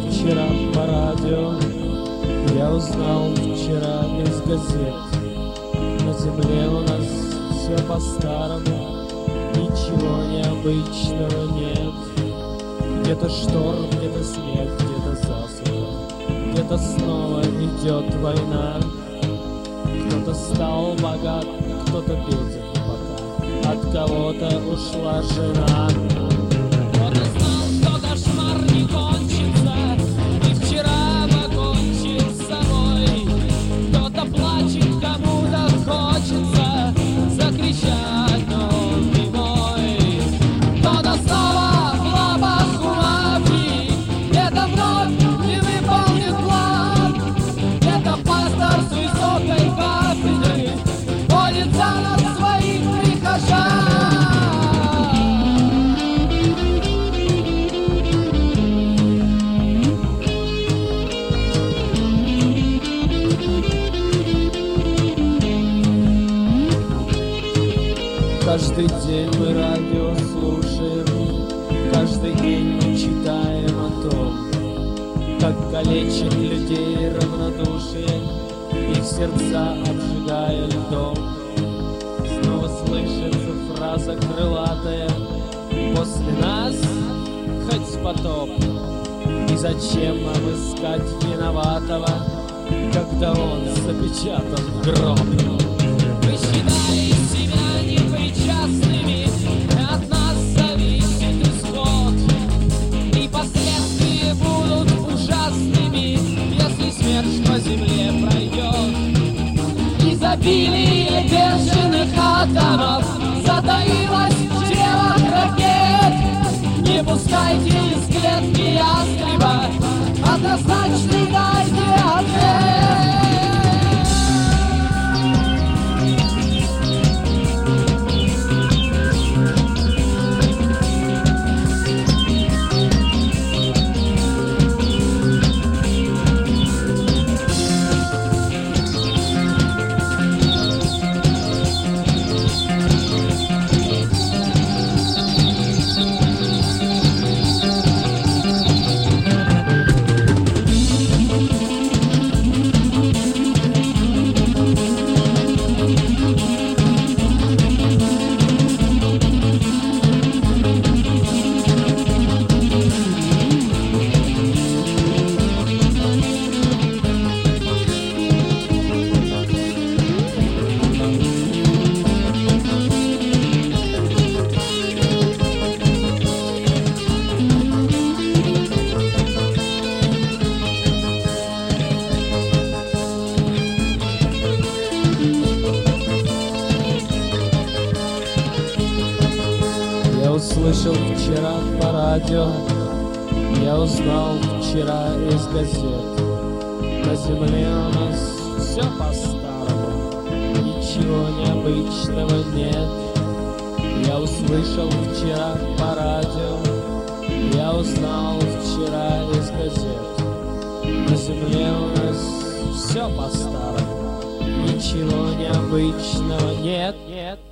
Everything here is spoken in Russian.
вчера по радио, я узнал вчера из газет. На земле у нас все по-старому, ничего необычного нет. Где-то шторм, где-то снег, где-то засуха, где-то снова идет война. Кто-то стал богат, кто-то беден пока, от кого-то ушла жена. Кто-то знал, что кошмар не кончится, и вчера покончил с собой. Кто-то плачет, кому-то хочется закричать, но он не мой. Кто-то снова в лапах у мафии, где-то вновь не выполнит план, где-то пастор с высокой кафедры молится над своих прихожан. Каждый день мы радио слушаем, каждый день мы читаем о том, как калечит людей равнодушие, их сердца обжигая льдом. Снова слышится фраза крылатая: после нас хоть потоп. И зачем нам искать виноватого, когда он запечатан в гроб? Мы считали себя непричастными, от нас зависит исход, и последствия будут ужасными, если смерть по земле пройдет. Изобилие бешеных атомов затаилось в телах ракет. Не пускайте из клетки ястреба, однозначный дайте ответ. Услышал вчера по радио, я узнал вчера из газет. На земле у нас все по-старому, ничего необычного нет. Я услышал вчера по радио, я узнал вчера из газет. На земле у нас все по-старому, ничего необычного нет.